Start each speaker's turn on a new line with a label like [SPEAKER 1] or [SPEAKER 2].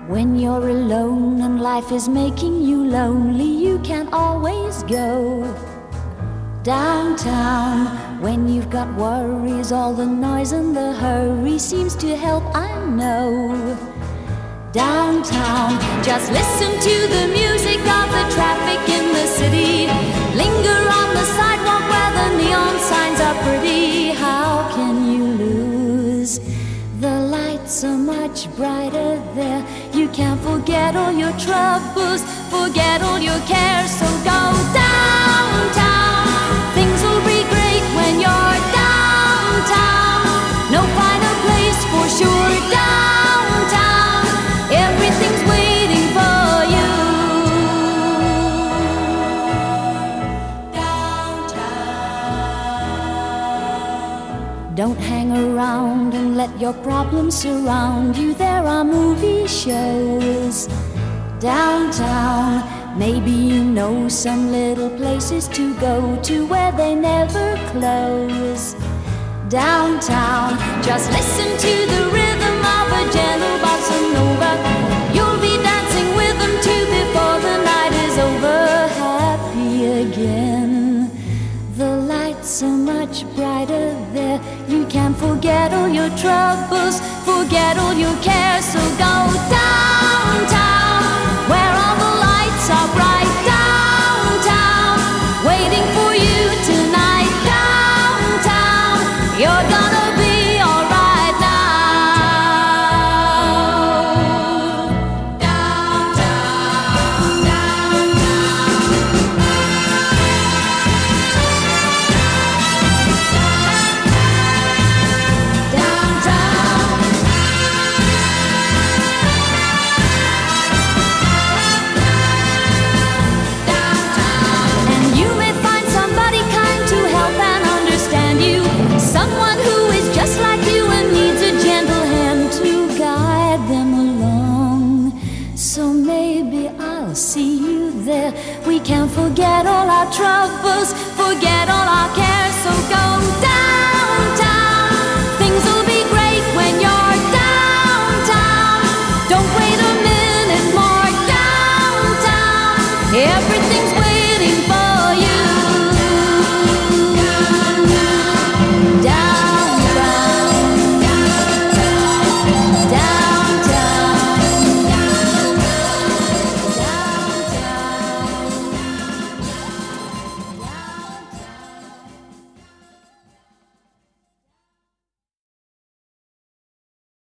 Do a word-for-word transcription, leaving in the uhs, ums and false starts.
[SPEAKER 1] When you're alone and life is making you lonely, you can always go downtown. When you've got worries, all the noise and the hurry seems to help, I know. Downtown, just listen to the music of the traffic in the city. Linger on the sidewalk where the neon signs are pretty. How can you lose? The lights are much brighter there. You can't forget all your troubles, forget all your cares. So go downtown. Things will be great when you're downtown. No finer place for sure. Downtown, everything's waiting for you. Downtown. Don't hang around and let your problems surround you. There are movie shows downtown. Maybe you know some little places to go to where they never close. Downtown, just listen to the rhythm of a gentle bossa nova. You'll be dancing with them too before the night is over. Happy again. The lights are much brighter there. You can forget all your troubles, forget all your cares. So go downtown, where all the lights are bright. Downtown, waiting for you tonight. Downtown, you're gonna be alright now. Downtown, downtown, downtown. And you may find somebody kind to help and understand you. Someone who is just like you and needs a gentle hand to guide them along. So maybe I'll see you there. We can forget all our troubles,